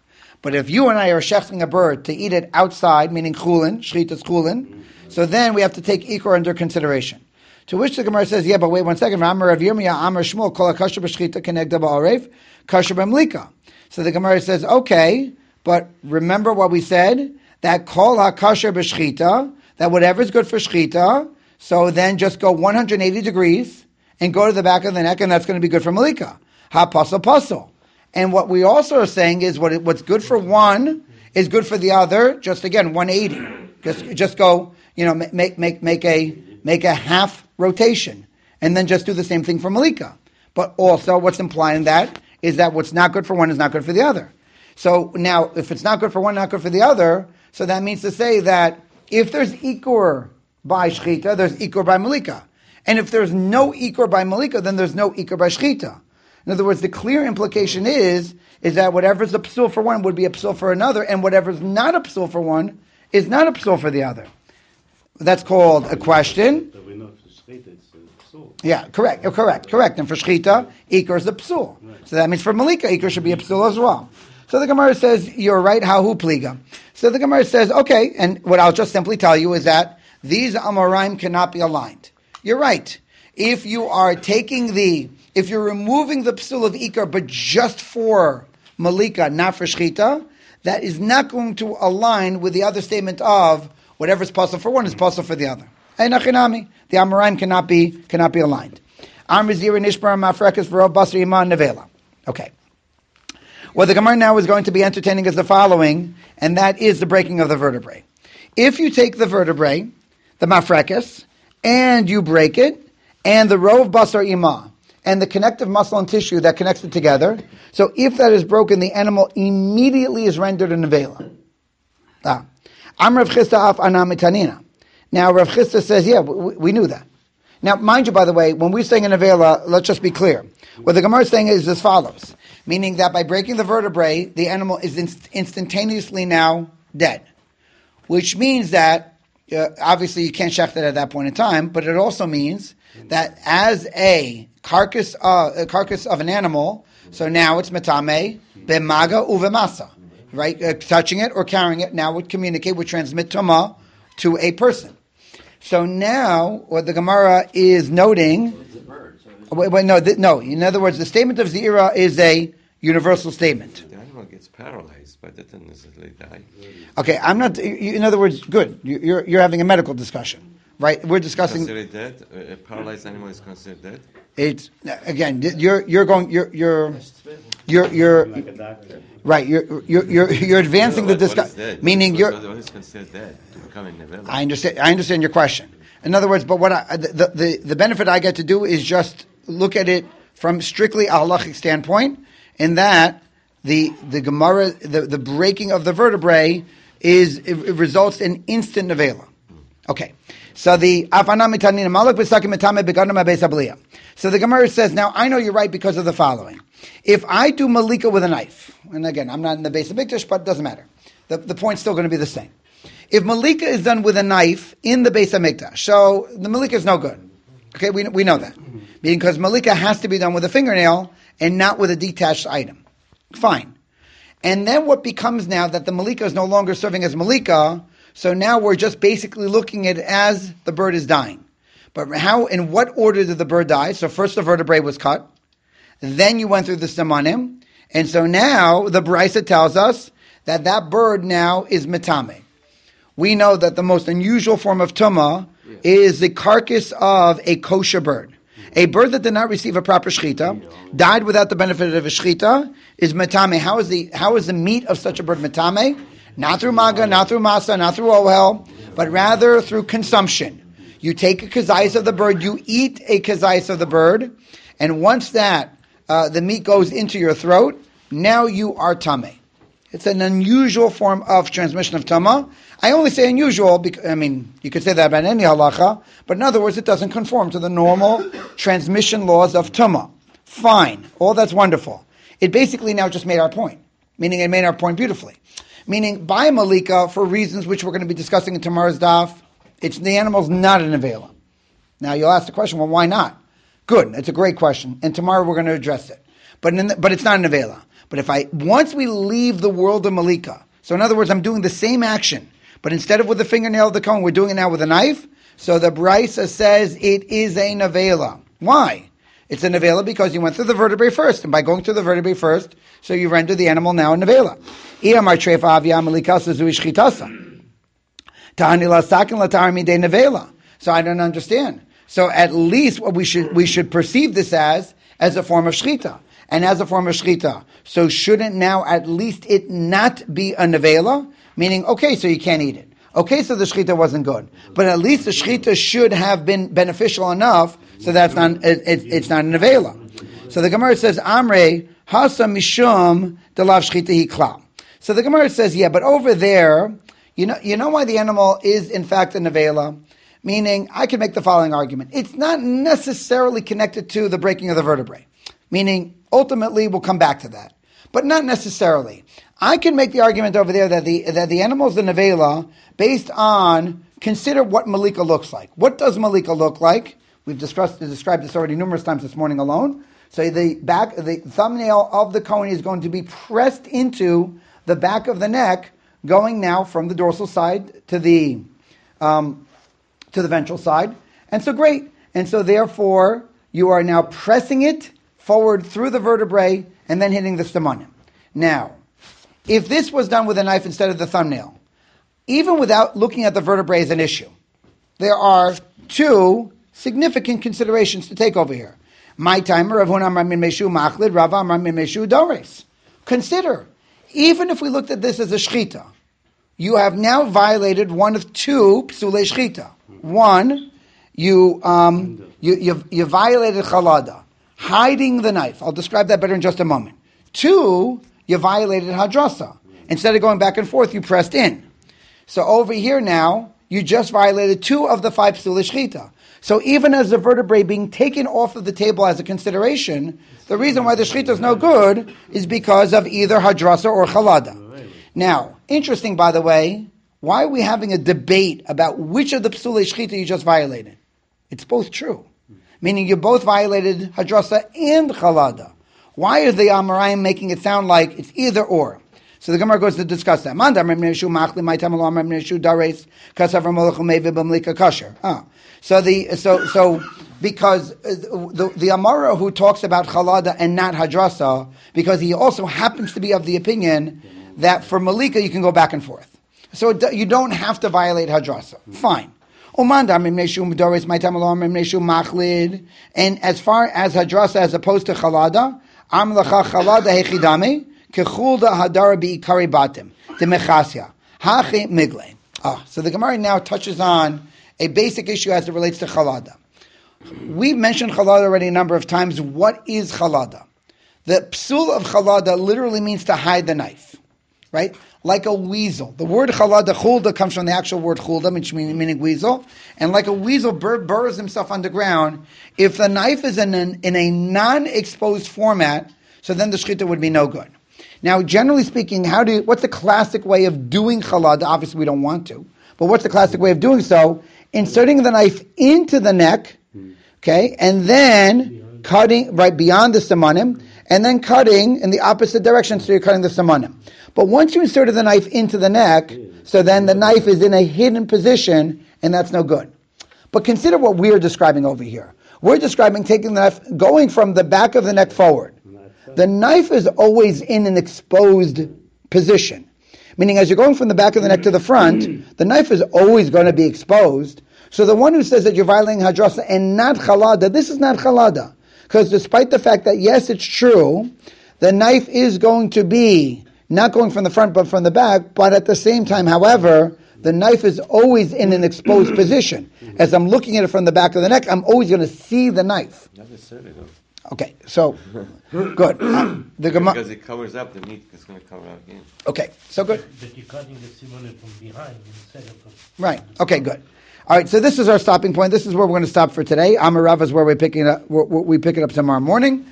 But if you and I are shechting a bird to eat it outside, meaning chulin, shchitas chulin, so then we have to take ikor under consideration. To which the Gemara says, yeah, but wait one second. Amar Rav Yirmiyah, Amar Shmuel, kol hakasher b'shchita kenegda ba'arev, kasher b'mlika. So the Gemara says, okay, but remember what we said? That kol hakasher b'shchita, that whatever is good for shchita, so then just go one hundred eighty degrees and go to the back of the neck, and that's going to be good for malika. Ha pasal pasal. And what we also are saying is what what's good for one is good for the other. Just again, one eighty. Just just go, you know, make make make a make a half rotation, and then just do the same thing for malika. But also, what's implied in that is that what's not good for one is not good for the other. So now, if it's not good for one, not good for the other, so that means to say that if there's ikor by shchita, there's ikor by malika. And if there's no ikor by malika, then there's no ikor by shchita. In other words, the clear implication is, is that whatever's a psul for one would be a psul for another, and whatever's not a psul for one is not a psul for the other. That's called a question. But we know for shchita it's a psul. Yeah, correct, correct, correct. And for shchita, ikor is a psul. Right. So that means for malika, ikor should be a psul as well. So the Gemara says, you're right, hahu pliga. So the Gemara says, okay, and what I'll just simply tell you is that these Amoraim cannot be aligned. You're right. If you are taking the, if you're removing the psul of ikar, but just for malika, not for shchita, that is not going to align with the other statement of whatever is possible for one is possible for the other. And achinami, the Amoraim cannot be cannot be aligned. Amr zira nishbar mafrekas v'rov basri iman nevela. Okay. What the Gemara now is going to be entertaining is the following, and that is the breaking of the vertebrae. If you take the vertebrae, the mafrekas, and you break it, and the rov basar ima, and the connective muscle and tissue that connects it together, so if that is broken, the animal immediately is rendered a nevela. Ah. Am Rav Chisda af ana mitanina. Now Rav Chisda says, yeah, we, we knew that. Now, mind you, by the way, when we're saying a nevela, let's just be clear. What the Gemara is saying is as follows, meaning that by breaking the vertebrae, the animal is inst- instantaneously now dead. Which means that, uh, obviously you can't shech it at that point in time, but it also means that as a carcass, uh, a carcass of an animal, so now it's metame, bemaga uvemasa, right? Uh, touching it or carrying it now would communicate, would transmit tuma to a person. So now, what the Gemara is noting, wait, wait, no, th- no. In other words, the statement of Zira is a universal statement. The animal gets paralyzed, but it doesn't necessarily die. Okay, I'm not. You, in other words, good. You, you're you're having a medical discussion, right? We're discussing. Considered dead. A paralyzed animal is considered dead. It's again. You're you're going. You're you're you're you're Like a doctor. right. You're you're you're, you're advancing the What- what is discussion. dead? Meaning What- you're. What is considered dead to become a nevela? I understand. I understand your question. In other words, but what I, the, the the benefit I get to do is just look at it from strictly a halachic standpoint, in that the the Gemara, the, the breaking of the vertebrae is it, it results in instant nevela. Okay, so the afana mitanina malak b'sakim mitame begadim abeis abliya. So the Gemara says, now I know you're right because of the following: if I do malika with a knife, and again I'm not in the base of mikdash, but it doesn't matter. The the point's still going to be the same. If malika is done with a knife in the Beis HaMikdash, so the malika is no good. Okay, we we know that. Because malika has to be done with a fingernail and not with a detached item. Fine. And then what becomes now that the malika is no longer serving as malika, so now we're just basically looking at it as the bird is dying. But how, in what order did the bird die? So first the vertebrae was cut, then you went through the samanim, and so now the Brisa tells us that that bird now is metame. We know that the most unusual form of tumah yeah. is the carcass of a kosher bird. A bird that did not receive a proper shechita, died without the benefit of a shechita, is metame. How is the how is the meat of such a bird metame? Not through maga, not through masa, not through ohel, but rather through consumption. You take a kazayis of the bird, you eat a kazayis of the bird, and once that uh, the meat goes into your throat, now you are tameh. It's an unusual form of transmission of Tama. I only say unusual because, I mean, you could say that about any halacha, but in other words, it doesn't conform to the normal transmission laws of Tama. Fine. All that's wonderful. It basically now just made our point, meaning it made our point beautifully. Meaning, by Malika, for reasons which we're going to be discussing in tomorrow's daf, it's the animal's not an avela. Now, you'll ask the question, well, why not? Good. It's a great question. And tomorrow we're going to address it. But in the, but it's not an avela. But if I, once we leave the world of Malika, so in other words, I'm doing the same action, but instead of with the fingernail of the Kohen, we're doing it now with a knife. So the Brisa says it is a nevela. Why? It's a nevela because you went through the vertebrae first, and by going through the vertebrae first, so you render the animal now a nevela. So I don't understand. So at least what we should we should perceive this as as a form of shchita, and as a form of shchita. So shouldn't now at least it not be a nevela? Meaning, okay, so you can't eat it. Okay, so the shchita wasn't good, but at least the shchita should have been beneficial enough, so that's not it, it, it's not a nevela. So the Gemara says, Amrei hasa mishum delav shchita hi klal. So the Gemara says, yeah, but over there, you know, you know why the animal is in fact a nevela? Meaning, I can make the following argument: it's not necessarily connected to the breaking of the vertebrae. Meaning, ultimately, we'll come back to that, but not necessarily. I can make the argument over there that the that the animal is the nevela based on, consider what Malika looks like. What does Malika look like? We've discussed described this already numerous times this morning alone. So the back, the thumbnail of the Kohen is going to be pressed into the back of the neck, going now from the dorsal side to the um, to the ventral side. And so great. And so therefore, you are now pressing it forward through the vertebrae and then hitting the sternum. Now, if this was done with a knife instead of the thumbnail, even without looking at the vertebrae as an issue, there are two significant considerations to take over here. My timer of Meshu Machlid, Rava Meshu Dores. Consider, even if we looked at this as a shchita, you have now violated one of two psulei shchita. One, you um, you you you violated chalada, hiding the knife. I'll describe that better in just a moment. Two, you violated hadrasa. Instead of going back and forth, you pressed in. So over here now, you just violated two of the five psulei shchita. So even as the vertebrae being taken off of the table as a consideration, the reason why the shchita is no good is because of either hadrasa or chalada. Now, interesting, by the way, why are we having a debate about which of the psulei shchita you just violated? It's both true. Meaning you both violated hadrasa and chalada. Why is the Amoraim making it sound like it's either or? So the Gemara goes to discuss that. Ah. So the so so because the the Amora who talks about chalada and not hadrasa, because he also happens to be of the opinion that for Malika you can go back and forth. So it, you don't have to violate hadrasa. Fine. And as far as hadrasa as opposed to chalada, amlacha chalada hechidame kechulda hadara biikari batim demechasya hachi migle. Ah, so the Gemara now touches on a basic issue as it relates to chalada. We've mentioned chalada already a number of times. What is chalada? The psul of chalada literally means to hide the knife, right? Like a weasel. The word chalada, chulda, comes from the actual word chulda, which meaning, meaning weasel. And like a weasel bur- burrows himself underground, if the knife is in, an, in a non-exposed format, so then the shchita would be no good. Now, generally speaking, how do you, what's the classic way of doing chalada? Obviously, we don't want to. But what's the classic way of doing so? Inserting the knife into the neck, okay, and then cutting right beyond the simonim, and then cutting in the opposite direction, so you're cutting the simonim. But once you inserted the knife into the neck, so then the knife is in a hidden position, and that's no good. But consider what we're describing over here. We're describing taking the knife, going from the back of the neck forward. The knife is always in an exposed position. Meaning as you're going from the back of the neck to the front, the knife is always going to be exposed. So the one who says that you're violating hadrasa and not chalada, this is not chalada. Because despite the fact that, yes, it's true, the knife is going to be not going from the front but from the back, but at the same time, however, the knife is always in an exposed position. As I'm looking at it from the back of the neck, I'm always going to see the knife. Not necessarily, though. Okay, so, good. Uh, the Gemara, Because it covers up, the meat is going to cover up again. okay, so good. But you're cutting the simonim from behind instead of from... Right, okay, good. All right, so this is our stopping point. This is where we're going to stop for today. Amarav is where we're picking it up. We're, we pick it up tomorrow morning.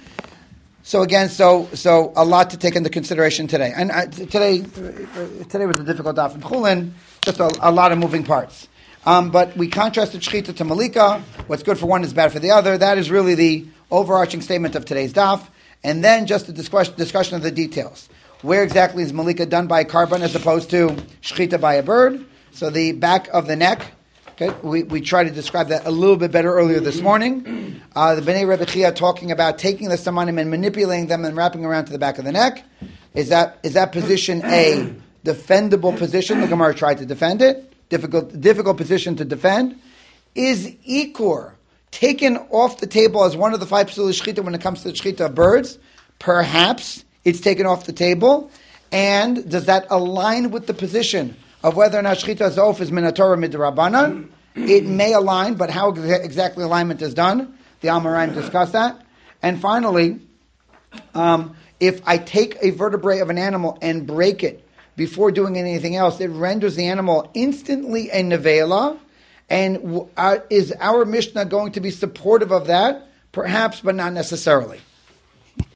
So again, so so a lot to take into consideration today. And uh, today, today was a difficult daf in Chulin. Just a, a lot of moving parts. Um, but we contrasted shchita to malika. What's good for one is bad for the other. That is really the overarching statement of today's daf. and then just a discussion, discussion of the details. Where exactly is Malika done by a carbon as opposed to Shechita by a bird? So the back of the neck. Okay, we, we tried to describe that a little bit better earlier this morning. Uh, the Bnei Rebbe Chia talking about taking the samanim and manipulating them and wrapping around to the back of the neck. Is that is that position a defendable position? The Gemara tried to defend it. Difficult difficult position to defend. Is Ikur taken off the table as one of the five psulah shechita when it comes to the shechita of birds? Perhaps it's taken off the table. And does that align with the position of whether or not shechita zof is minatorah midrabanan? It may align, but how exa- exactly alignment is done? The Amoraim discuss that. And finally, um, if I take a vertebrae of an animal and break it before doing anything else, it renders the animal instantly a nevela. And w- uh, is our Mishnah going to be supportive of that? Perhaps, but not necessarily.